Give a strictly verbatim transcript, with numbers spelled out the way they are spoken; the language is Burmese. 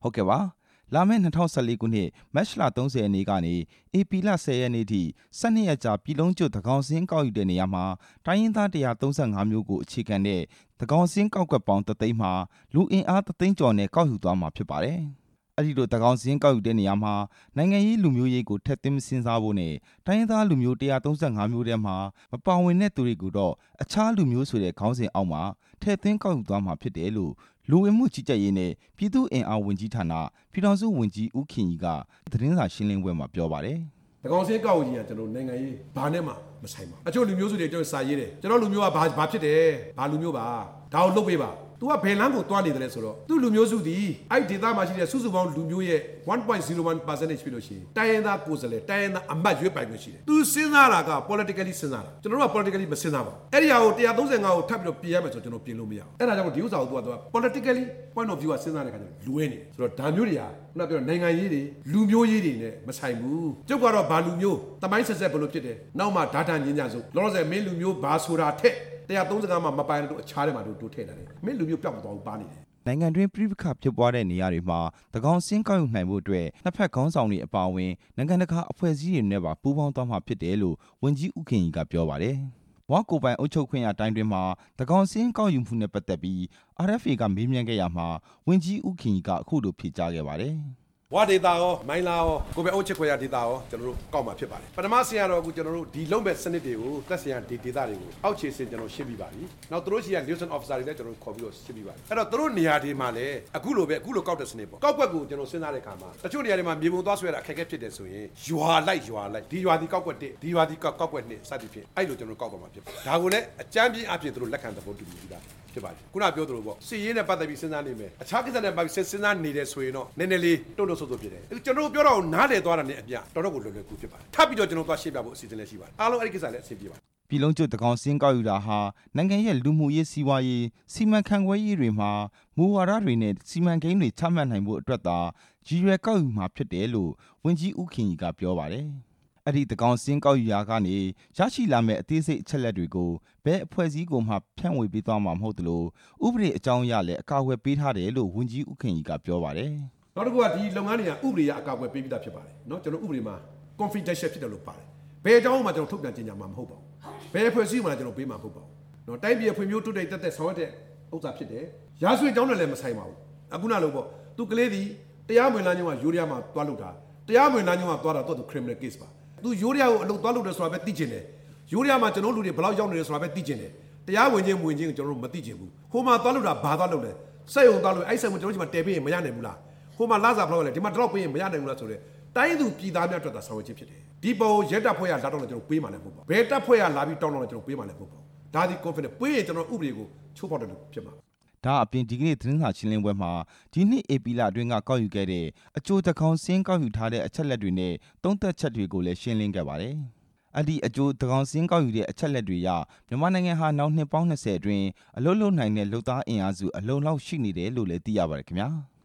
ဟုတ်ကဲ့ပါလာမယ့်၂၀၁၄ခုနှစ်မတ်လ၃၀ရက်နေ့ကနေဧပြီလ၁၀ရက်နေ့ထိ၁၂ရက်ကြာပြည်လုံးကျွတ်သန်းခေါင်စာရင်းကောက်ယူတဲ့နေရာမှာတိုင်းရင်းသား၁၃၅မျိုးကိုအခြေခံတဲ့သန်းခေါင်စာရင်းကောက်ကွက်ပေါင်းတစ်သိန်းမှာလူအင်အားတစ်သိန်းကျော်နဲ့ကောက်ယူသွားမှာဖြစ်ပါတယ်။အဲ့ဒီလိုသန်းခေါင်စာရင်းကောက်ယူတဲ့နေရာမှာနိုင်ငံရေးလူမျိုးရေးကိုထည့်သွင်းမစဉ်းစားဖို့နဲ့တိုင်းရင်းသားလူမျိုး၁၃၅မျိုးထဲမှာမပါဝင်တဲ့သူတွေကိုတော့အခြားလူမျိုးဆိုတဲ့ခေါင်းစဉ်အောက်မှာထည့်သွင်းကောက်ယူသွားမှာဖြစ်တယ်လို့လူဝင်မှုကြီးကြပ်ရေးနဲ့ပြည်သူ့အင်အားဝန်ကြီးဌာနပြည်ထောင်စုဝန်ကြီးဦးခင်ကြီးကသတင်းစာရှင်းလင်းပွဲမှာပြောပါတယ်။သန်းခေါင်စာရင်းကောက်ယူခြင်းကကျွန်တော်နိုင်ငံရေးဘာနဲ့မှမဆိုင်ပါဘူး။အချို့လူမျိုးစုတွေကျွန်တော်စာရေးတယ်ကျွန်တော်လူမျိုးကဘာဘာဖြစ်တယ်ဘာလူမျိုးပါဒါကိုလုပ်ပေးပါ။ तू ကဘယ်လမ်းကိုတွားနေတယ်ဆိုတော့သူ့လူမျိုးစုဒီအဲ့ဒေသမှာရှိတဲ့စုစုပေါင်းလူမျိုးရဲ့one point zero one percent ဖြစ်လို့ရှိရင်တိုင်းရင်းသားကိုယ်စားလှယ်တိုင်းရင်းသားအမတ်ရွေးပိုင်ခွင့်ရှိတယ်။ तू စဉ်းစားတာက politically စဉ်းစားတာကျွန်တော်တို့က politically မစဉ်းစားပါဘူး။အဲ့ဒီဟာကိုone thirty-fiveကိုထပ်ပြီးတော့ပြင်ရမယ်ဆိုကျွန်တော်ပြင်လို့မရဘူး။အဲ့ဒါကြောင့်ဒီဥစ္စာကို तू က politically point of view ကစဉ်းစားတဲ့ခါကျတော့လွဲနေတယ်ဆိုတော့ဒါမျိုးတွေကခုနပြောနိုင်ငံရေးတွေလူမျိုးရေးတွေနဲ့မဆိုင်ဘူး။ကျုပ်ကတော့ဘာလူမျိုးတမိုင်းဆက်ဆက်ဘယ်လိုဖြစ်တယ်။နောက်မှဓာတာညင်ကြဆိုလောလောဆယ်မင်းလူမျိုးဘာဆိုတာထက်one thirty-fiveမှာမပိုင်တော့အခြားထဲမှာတို့တို့ထည့်တယ်မင်းလူမျိုးပြောက်မသွားဘူးပါနေတယ်နိုင်ငံတွင်းပြည်ပခဖြစ်ပွားတဲ့နေရာတွေမှာသန်းခေါင်စာရင်းကောက်ယူနိုင်ဖို့အတွက်နှစ်ဖက်ခေါင်းဆောင်တွေအပါအဝင်နိုင်ငံတကာအဖွဲ့အစည်းတွေနဲ့ပါပူးပေါင်းသွားမှာဖြစ်တယ်လို့ဝန်ကြီးဦးခင်ကြီးကပြောပါတယ်ဝါကိုပိုင်အုပ်ချုပ်ခွင့်ရတိုင်းတွင်မှာသန်းခေါင်စာရင်းကောက်ယူမှုနဲ့ပတ်သက်ပြီး R F A ကမေးမြန်းခဲ့ရမှာဝန်ကြီးဦးခင်ကြီးကအခုလိုဖြေကြားခဲ့ပါတယ်ဝါဒေတာရောမိုင်းလာရောကိုပဲအုပ်ချုပ်ခွင့်ရဒေတာရောကျွန်တော်တို့ကောက်မှာဖြစ်ပါတယ်ပထမဆင်ရတော့အခုကျွန်တော်တို့ဒီလုံးမဲ့စနစ်တွေကိုတက်ဆင်ရဒီဒေတာတွေကိုအောက်ခြေဆင်ကျွန်တော်ရှင်းပြပါပြီနောက်သူတို့ရှိရ liaison officer တွေလည်းကျွန်တော်တို့ခေါ်ပြီးတော့ရှင်းပြပါပြီအဲ့တော့သူတို့နေရာတွေမှာလည်းအခုလိုပဲအခုလိုကောက်တဲ့စနစ်ပေါ့ကောက်ွက်ကိုကျွန်တော်စဉ်းစားတဲ့အခါမှာတချို့နေရာတွေမှာမြေပုံသွားဆွဲတာအခက်အခဲဖြစ်တယ်ဆိုရင်ရွာလိုက်ရွာလိုက်ဒီရွာဒီကောက်ွက်တစ်ဒီရွာဒီကောက်ွက်နှစ်စသဖြင့်အဲ့လိုကျွန်တော်ကောက်ပါမှာဖြစ်ပါတယ်ဒါကိုလည်းအကြမ်းပြင်းအပြင်သူတို့လက်ခံသဘောတူပြီးသားဖြစ်ပါတယ်ခုနပြောသလိုပေါ့စီရေးနဲ့ပတ်သက်ပြီးစဉ်းစားနေမယ်အခြားကိစ္စနဲ့ပတ်သက်ပြီးစဉ်းစားနေတယ်ဆိုရင်တော့နည်းနည်းလေးတုံ့တုံ့ဆုပ်ဆုပ်ဖြစ်တယ်ကျွန်တော်ပြောတော့နားလေသွားတာနဲ့အပြတော်တော်ကိုလွယ်လွယ်ကူဖြစ်ပါတယ်ထပ်ပြီးတော့ကျွန်တော်သွားရှင်းပြဖို့အစီအစဉ်လည်းရှိပါတယ်အားလုံးအဲ့ဒီကိစ္စလည်းအဆင်ပြေပါတယ်ပြည်လုံးကျွတ်သန်းခေါင်စာရင်းကောက်ယူတာဟာနိုင်ငံရဲ့လူမှုရေးစီးပွားရေးစီမံခန့်ခွဲရေးတွေမှာမူဝါဒတွေနဲ့စီမံကိန်းတွေချမှတ်နိုင်ဖို့အတွက်သာရည်ရွယ်ကောက်ယူမှာဖြစ်တယ်လို့ဝန်ကြီးဦးခင်ကြီးကပြောပါတယ်အဲ့ဒီသန်းခေါင်စာရင်းကောက်ယူရာကနေရရှိလာမယ့်အသေးစိတ်အချက်လက်တွေကိုဘယ်အဖွဲ့အစည်းကိုမှဖြန့်ဝေပေးသွားမှာမဟုတ်သလိုဥပဒေအကြောင်းအရလည်းအကာအကွယ်ပေးထားတယ်လို့ဝန်ကြီးဦးခင်ကြီးကပြောပါတယ်နောက်တစ်ခုကဒီလုပ်ငန်းတွေကဥပဒေအရအကာအကွယ်ပေးပြီးသားဖြစ်ပါတယ်เนาะကျွန်တော်ဥပဒေမှာ confidential ဖြစ်တယ်လို့ပါတယ်ဘယ်အကြောင်းမှကျွန်တော်ထုတ်ပြန်ကြေညာမှာမဟုတ်ပါဘူးဘယ်အဖွဲ့အစည်းမှလည်းကျွန်တော်ပေးမှာမဟုတ်ပါဘူးเนาะတိုင်းပြည်ဖွံ့ဖြိုးတိုးတက်တက်တက်ဆောင်ရွက်တဲ့ဥစ္စာဖြစ်တယ်ရာဇဝတ်အကြောင်းနဲ့လည်းမဆိုင်ပါဘူးအခုနလို့ပေါ့သူကလေးဒီတရားမဝင်လာညောင်းကယူရီးယားမှာတွားလို့တာတရားမဝင်လာညောင်းကတွားတာတော့သူ criminal case ပါသူယူရီးယားကိုအလုပ်တွားလို့တယ်ဆိုတာပဲသိကျင်တယ်ယူရီးယားမှာကျွန်တော်လူတွေဘယ်လောက်ရောက်နေလဲဆိုတာပဲသိကျင်တယ်တရားဝင်ခြင်းဝင်ခြင်းကိုကျွန်တော်တို့မသိကျင်ဘူးဟိုမှာတွားလို့တာဘာတွားလို့လဲစက်ရုံတွားလို့အဲ့စက်ကိုကျွန်တော်တို့ဒီမှာတည်ပေးရင်မရနိုင်ဘူးလားဟိုမှာလာစားဖလို့လဲဒီမှာတော့ပေးရင်မရနိုင်ဘူးလားဆိုတော့တိုင်းသူပြည်သားများအတွက်သာဆောင်ရွက်ခြင်းဖြစ်တယ်ဒီပေါ်ရက်တပ်ဖွဲ့ရလာတော့လည်းကျွန်တော်ပေးမှလည်းမဟုတ်ပါဘူးဘယ်တပ်ဖွဲ့ရလာပြီးတောင်းတော့လည်းကျွန်တော်ပေးမှလည်းမဟုတ်ပါဘူးဒါဒီ confidence ပေးရင်ကျွန်တော်ဥပဒေကိုချိုးဖောက်တယ်လို့ဖြစ်မှာဒါအပြင်ဒီကနေ့သတင်းစာရှင်းလင်းပွဲမှာဒီနှစ်ဧပြီလအတွင်းကကောက်ယူခဲ့တဲ့အကျိုးသန်းခေါင်စာရင်းကောက်ယူထားတဲ့အချက်လက်တွေနဲ့သုံးသပ်ချက်တွေကိုလည်းရှင်းလင်းခဲ့ပါတယ်အဲ့ဒီအကျိုးသန်းခေါင်စာရင်းကောက်ယူတဲ့အချက်လက်တွေရမြန်မာနိုင်ငံဟာနောက်နှစ်ပေါင်း၂၀အတွင်းအလုံးလုံးနိုင်တဲ့လူသားအင်အားစုအလုံးလောက်ရှိနေတယ်လို့လည်းသိရပါတယ်ခင်ဗျာ